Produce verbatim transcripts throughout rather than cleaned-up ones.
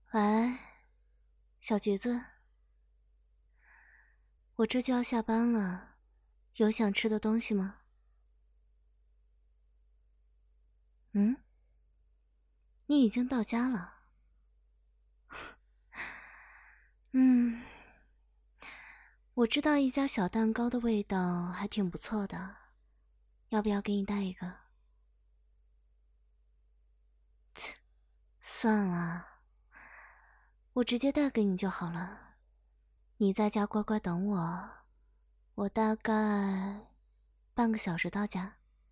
喂，小橘子，我这就要下班了，有想吃的东西吗？嗯，你已经到家了。嗯，我知道一家小蛋糕的味道还挺不错的，要不要给你带一个？切，算了，我直接带给你就好了。你在家乖乖等我，我大概半个小时到家。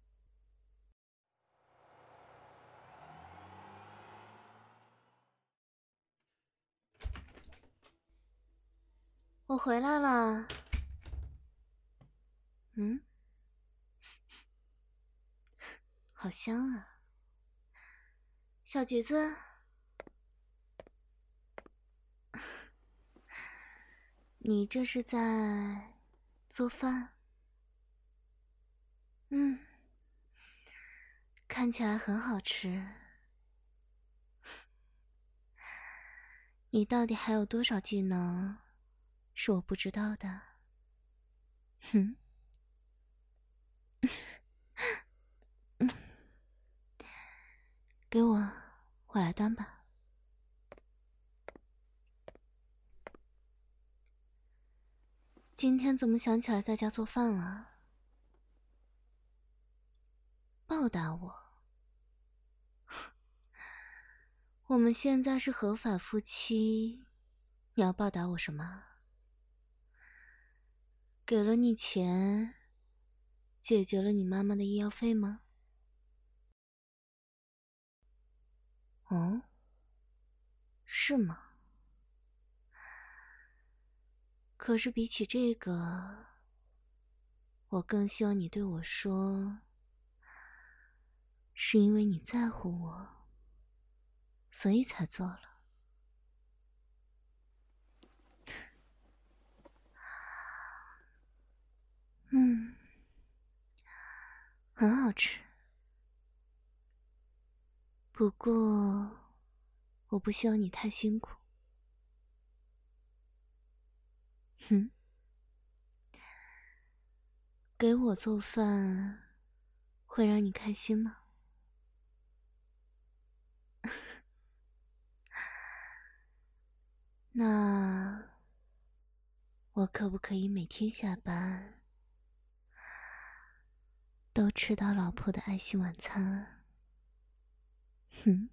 我回来了。嗯，好香啊，小橘子。你这是在做饭？嗯，看起来很好吃。你到底还有多少技能是我不知道的？哼，嗯，给我，我来端吧。今天怎么想起来在家做饭了？报答我？我们现在是合法夫妻，你要报答我什么？给了你钱，解决了你妈妈的医药费吗？哦，是吗？可是比起这个，我更希望你对我说，是因为你在乎我，所以才做了。嗯，很好吃。不过，我不希望你太辛苦。哼，给我做饭会让你开心吗？那我可不可以每天下班都吃到老婆的爱心晚餐啊？哼，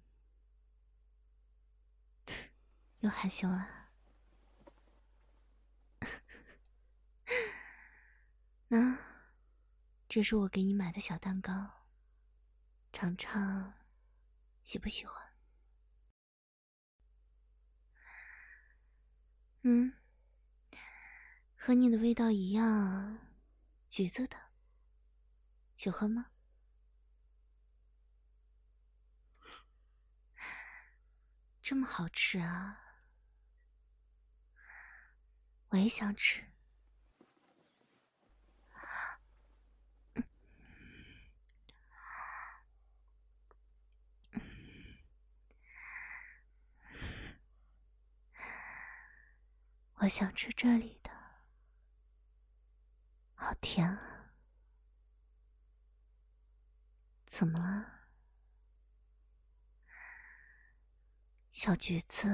又害羞了。那这是我给你买的小蛋糕，尝尝，喜不喜欢？嗯，和你的味道一样，橘子的，喜欢吗？这么好吃啊！我也想吃。我想吃这里的，好甜啊！怎么了，小橘子？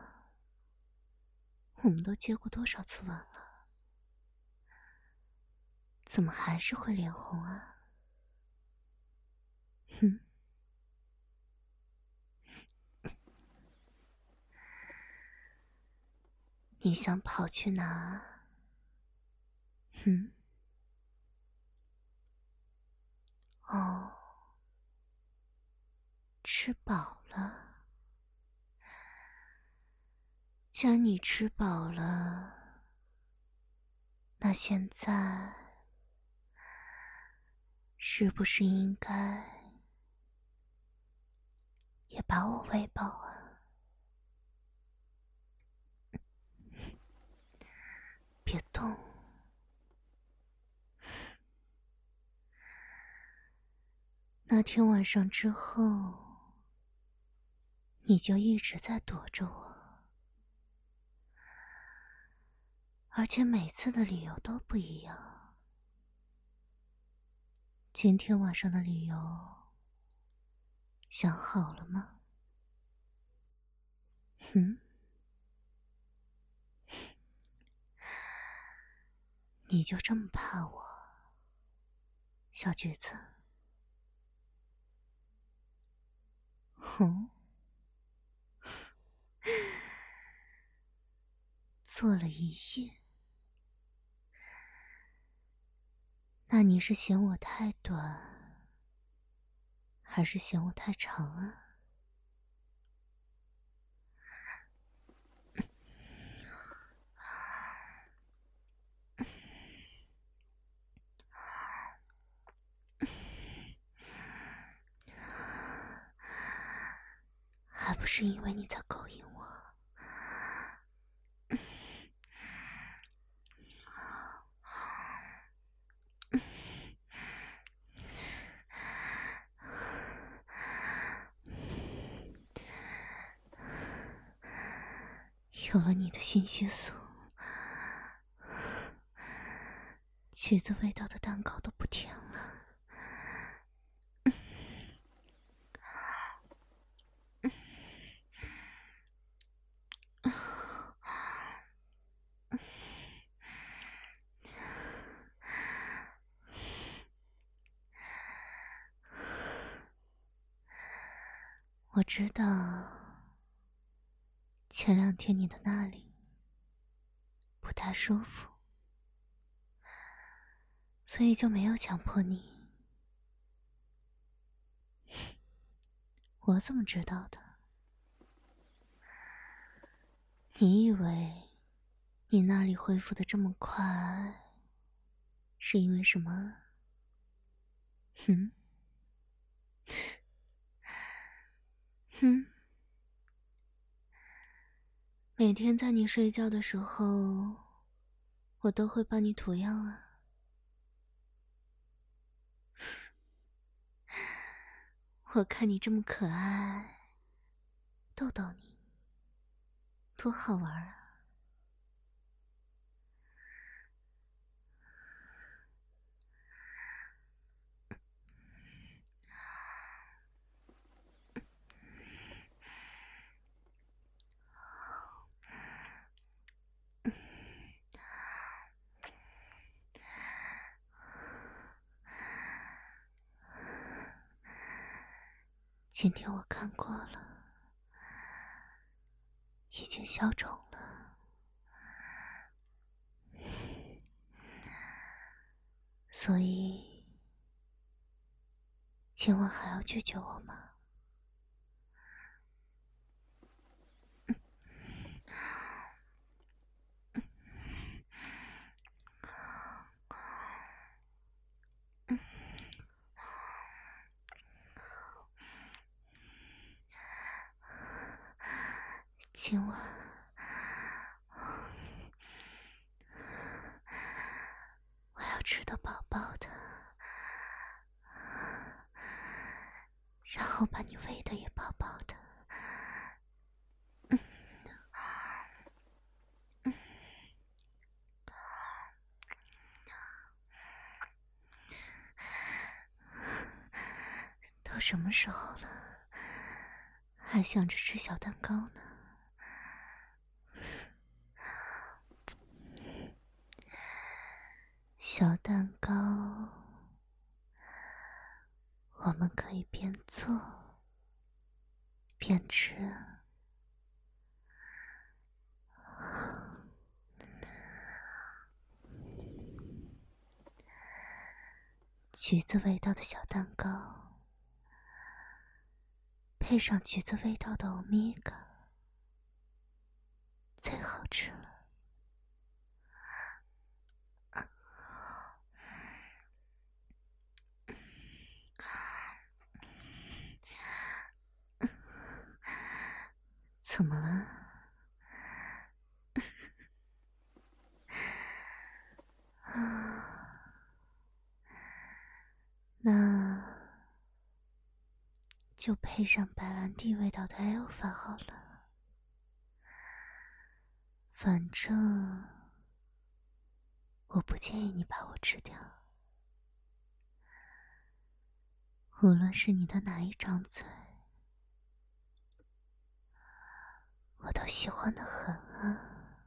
我们都接过多少次吻了，怎么还是会脸红啊？哼，你想跑去哪？哼，哦，吃饱了。既然你吃饱了，那现在是不是应该也把我喂饱啊？别动。那天晚上之后，你就一直在躲着我。 而且每次的理由都不一样。今天晚上的理由想好了吗？嗯？你就这么怕我，小橘子？哼，做了一夜，那你是嫌我太短，还是嫌我太长啊？还不是因为你在勾引我。有了你的信息素，橘子味道的蛋糕都不甜了。我知道前两天你的那里不太舒服，所以就没有强迫你。我怎么知道的？你以为你那里恢复的这么快，是因为什么？哼哼，每天在你睡觉的时候，我都会帮你涂药啊。我看你这么可爱，逗逗你，多好玩啊！今天我看过了，已经消肿了，所以今晚还要拒绝我吗？今晚我要吃得饱饱的，然后把你喂得也饱饱的。都什么时候了，还想着吃小蛋糕呢？小蛋糕，我们可以边做边吃啊。橘子味道的小蛋糕，配上橘子味道的欧米伽，最好吃了。怎么了？那就配上白兰地味道的 Alpha 好了。反正我不建议你把我吃掉。无论是你的哪一张嘴，我都喜欢得很啊。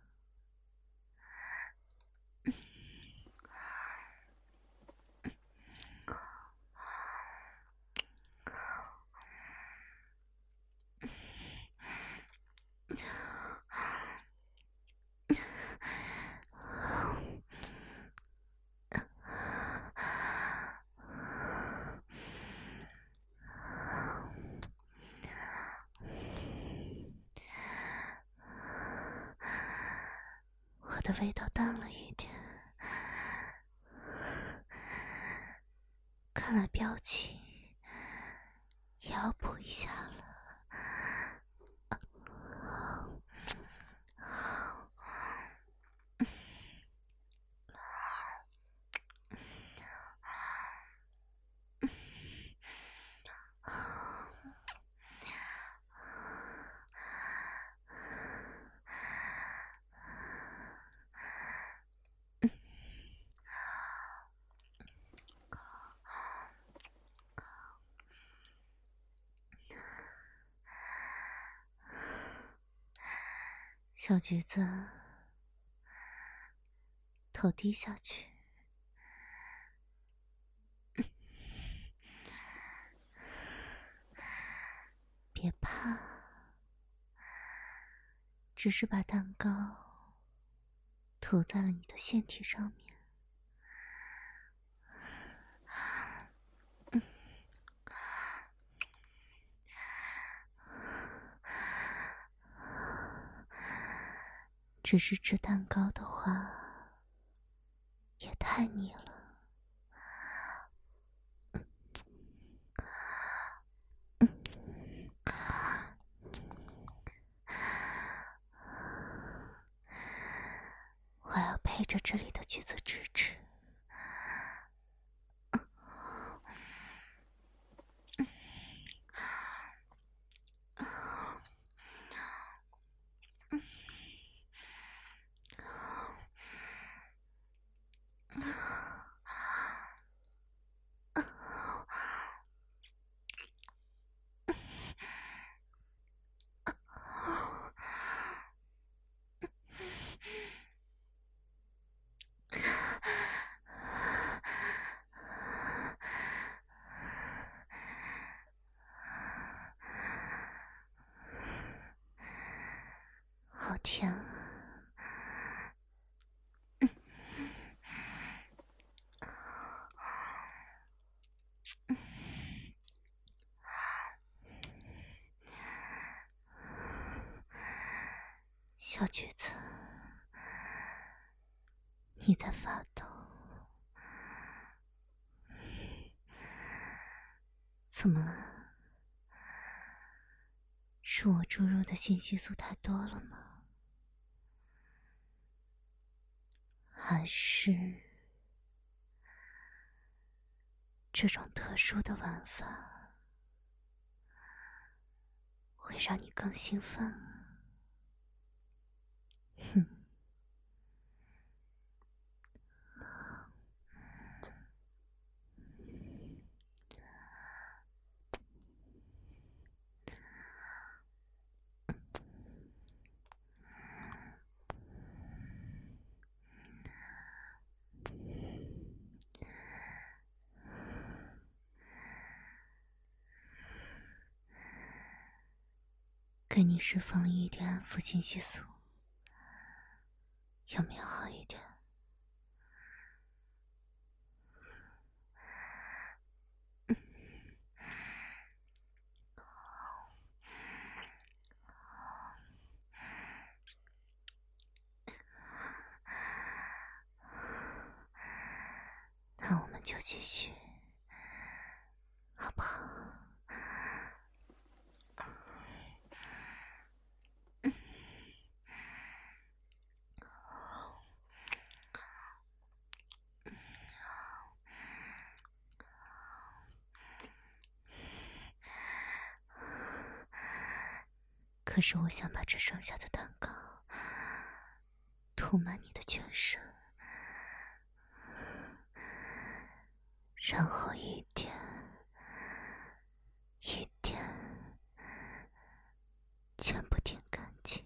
我的味道淡了一点，看来表情也要补一下了。小橘子，头低下去，别怕，只是把蛋糕涂在了你的腺体上面。只是吃蛋糕的话，也太腻了。我要配着这里的橘子汁吃。好甜啊！小橘子，你在发抖，怎么了？是我注入的信息素太多了吗？还是这种特殊的玩法会让你更兴奋啊？哼！给你释放了一点安抚信息素，有没有好一点？那我们就继续，好不好？可是我想把这剩下的蛋糕涂满你的全身， 然后一点一点全部舔干净。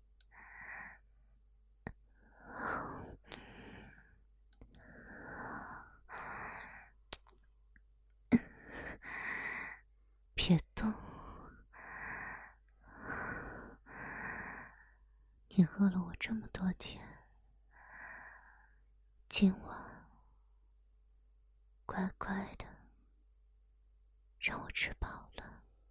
别动，你饿了我这么多天，今晚乖乖的让我吃饱了。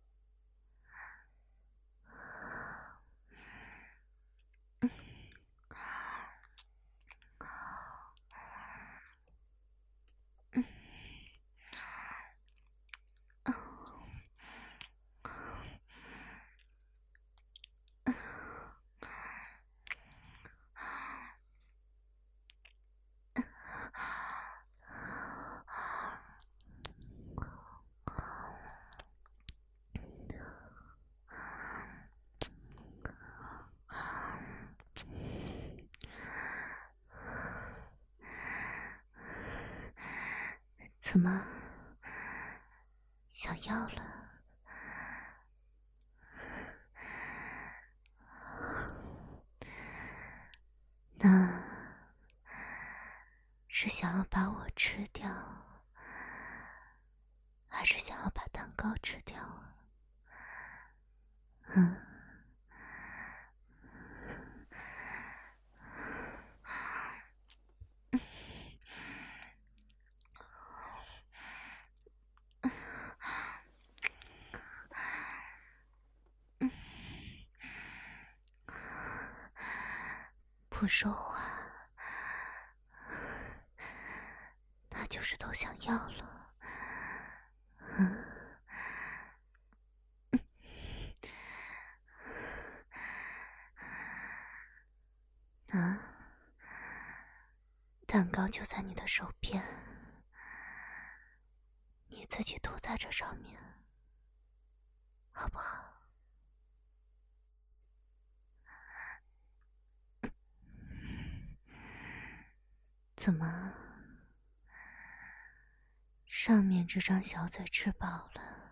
怎么，想要了？那是想要把我吃掉，还是想要把蛋糕吃掉啊？嗯。不说话，那就是都想要了。嗯。那蛋糕就在你的手边，你自己涂在这上面，好不好？怎么，上面这张小嘴吃饱了，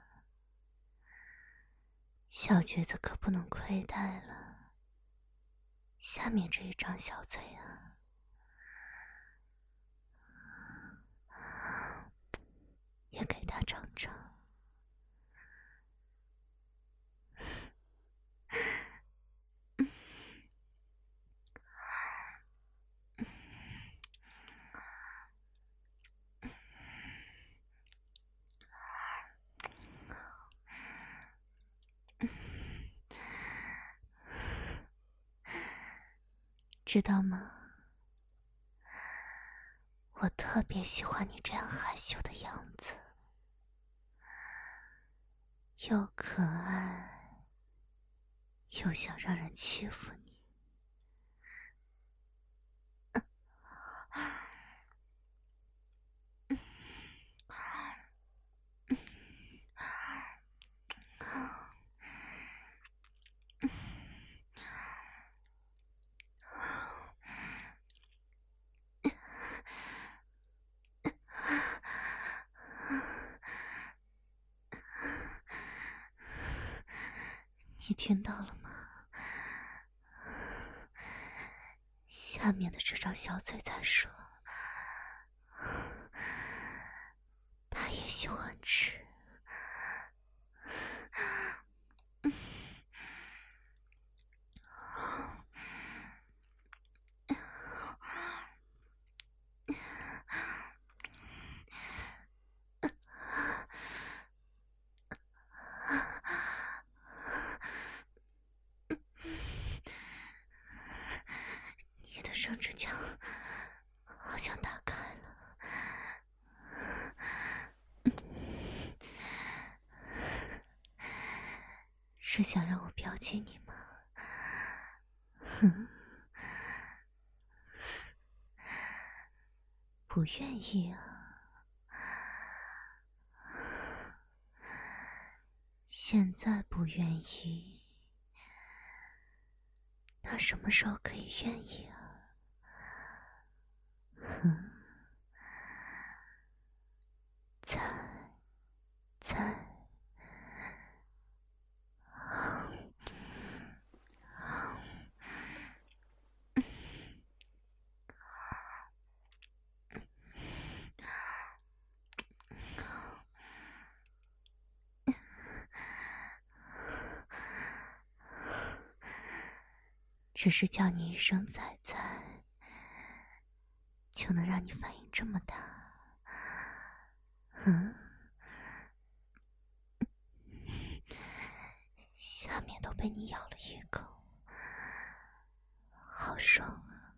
小橘子可不能亏待了下面这一张小嘴啊！也给他尝尝。知道吗？我特别喜欢你这样害羞的样子，又可爱，又想让人欺负你。你听到了吗？下面的这张小嘴在说，他也喜欢吃。你的生殖腔好像打开了，是想让我标记你吗？哼，不愿意啊。现在不愿意，那什么时候可以愿意啊？哼， 只是叫你一声仔仔，就能让你反应这么大？嗯？下面都被你咬了一口，好爽啊，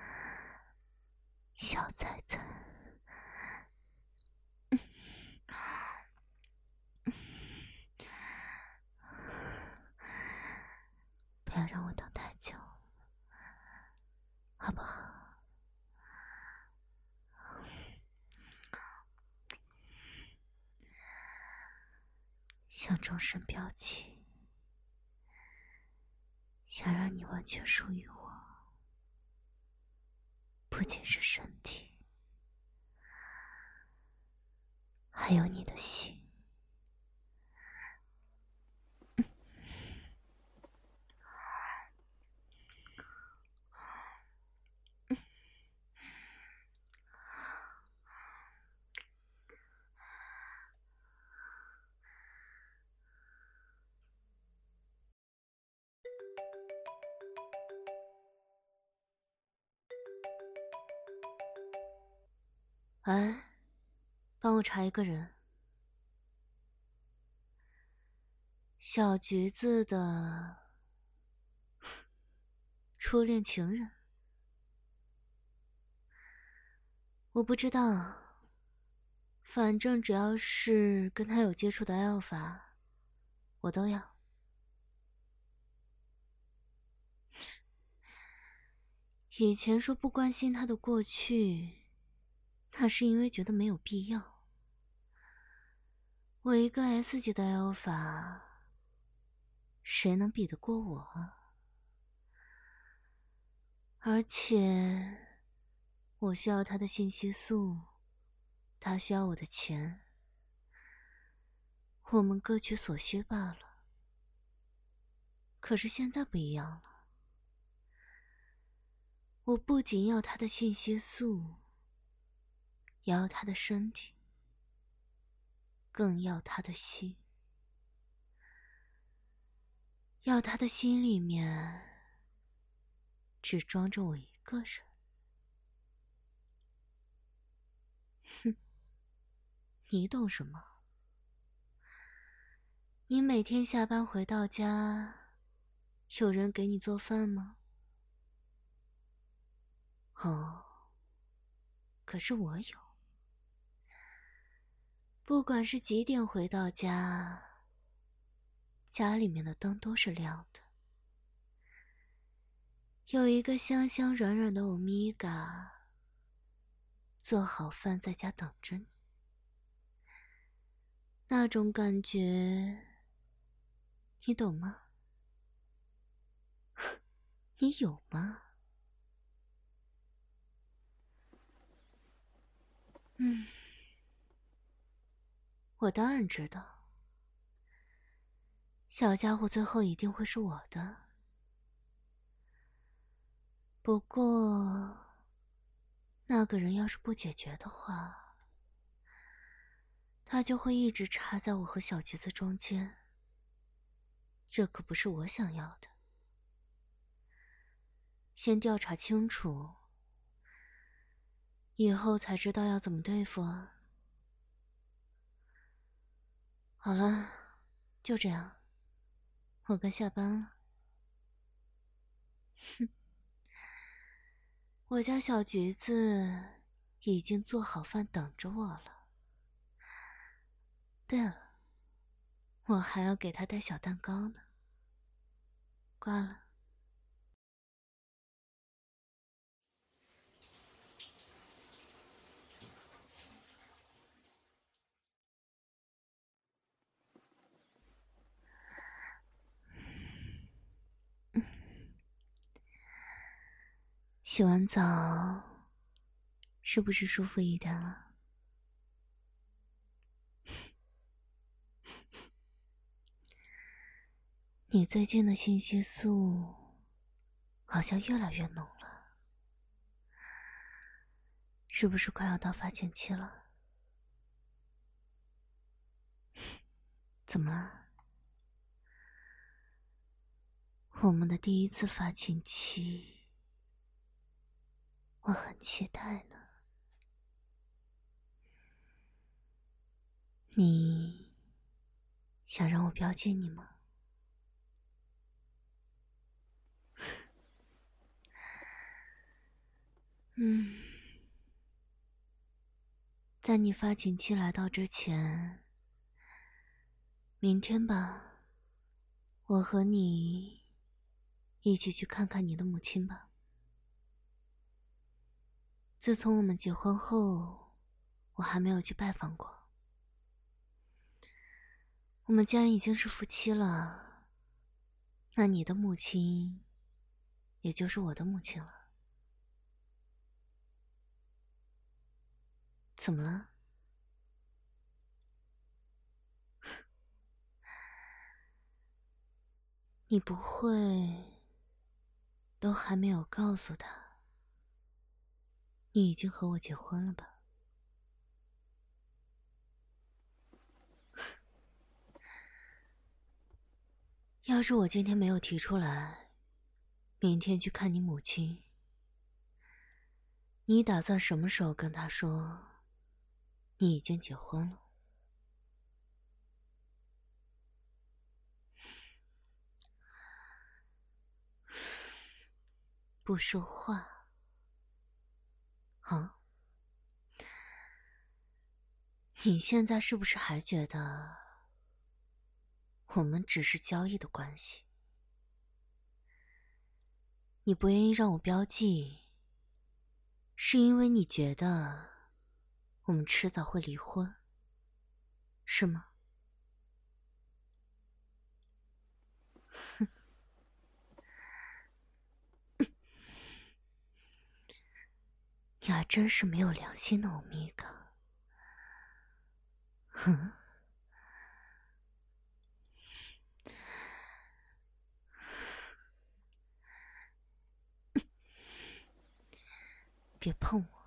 小崽子！不要让我等太久，好不好？想终身标记，想让你完全属于我，不仅是身体，还有你的心。哎，帮我查一个人，小橘子的初恋情人。我不知道，反正只要是跟他有接触的 Alpha， 我都要。以前说不关心他的过去，那是因为觉得没有必要。我一个 S 级的 Alpha， 谁能比得过我啊？而且我需要他的信息素，他需要我的钱，我们各取所需罢了。可是现在不一样了，我不仅要他的信息素，也要他的身体，更要他的心。要他的心里面只装着我一个人。哼，你懂什么？你每天下班回到家，有人给你做饭吗？哦，可是我有。不管是几点回到家，家里面的灯都是亮的，有一个香香软软的欧米伽做好饭在家等着你，那种感觉你懂吗？你有吗？嗯，我当然知道，小家伙最后一定会是我的。不过，那个人要是不解决的话，他就会一直插在我和小橘子中间，这可不是我想要的。先调查清楚，以后才知道要怎么对付啊。好了，就这样，我该下班了。哼，我家小橘子已经做好饭等着我了。对了，我还要给他带小蛋糕呢。挂了。洗完澡，是不是舒服一点了？你最近的信息素好像越来越浓了，是不是快要到发情期了？怎么了？ 我们的第一次发情期，我很期待呢。你想让我标记你吗？嗯，在你发情期来到之前，明天吧，我和你一起去看看你的母亲吧。自从我们结婚后，我还没有去拜访过。我们既然已经是夫妻了，那你的母亲也就是我的母亲了。怎么了？你不会都还没有告诉他，你已经和我结婚了吧？要是我今天没有提出来，明天去看你母亲，你打算什么时候跟他说你已经结婚了？不说话啊？你现在是不是还觉得我们只是交易的关系？你不愿意让我标记，是因为你觉得我们迟早会离婚，是吗？哼，你还真是没有良心的欧米伽。哼，别碰我！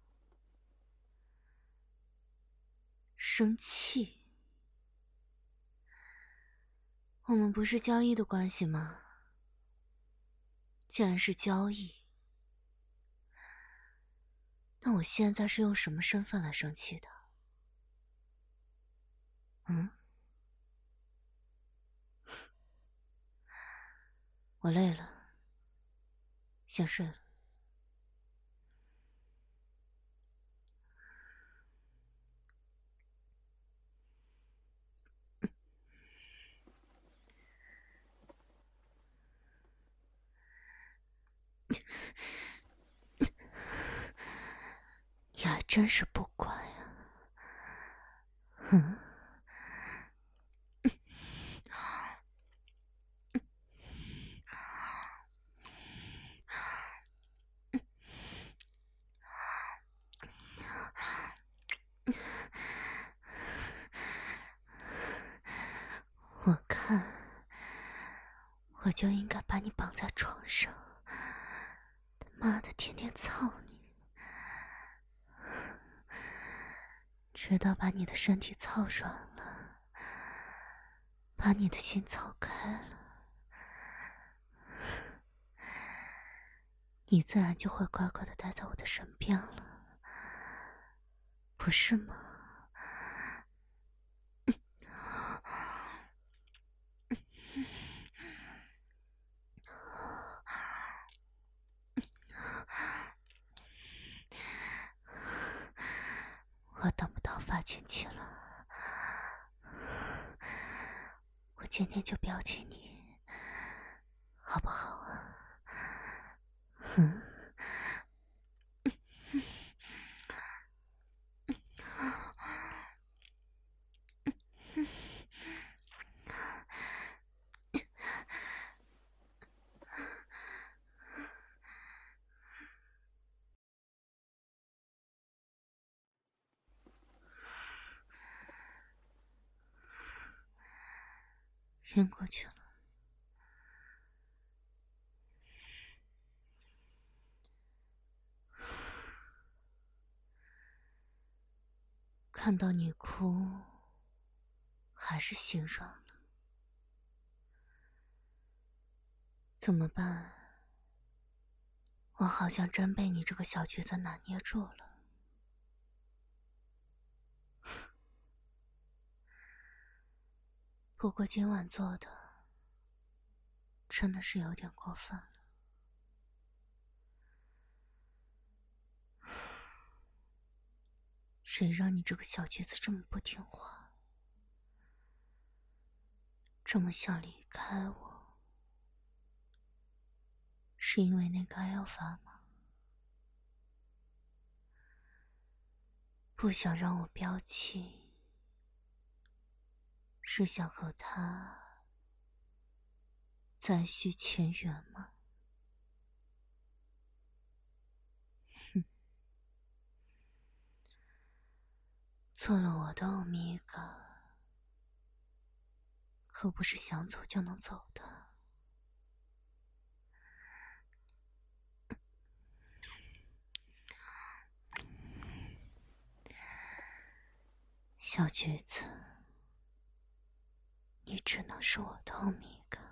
生气？我们不是交易的关系吗？既然是交易，那我现在是用什么身份来生气的？嗯？我累了，先睡了。你还真是不乖呀！哼！我看，我就应该把你绑在床上，他妈的天天操你，直到把你的身体操软了，把你的心操开了，你自然就会乖乖的待在我的身边了，不是吗？我等不到发情期了，我今天就标记你，好不好啊？哼！晕过去了。看到你哭，还是心软了。 怎么办？我好像真被你这个小橘子拿捏住了。不过今晚做的真的是有点过分了。谁让你这个小橘子这么不听话，这么想离开我？是因为那个艾尔法吗？不想让我标气，是想和他再续前缘吗？哼，做了我的欧米伽，可不是想走就能走的。小橘子，你只能是我的欧米伽。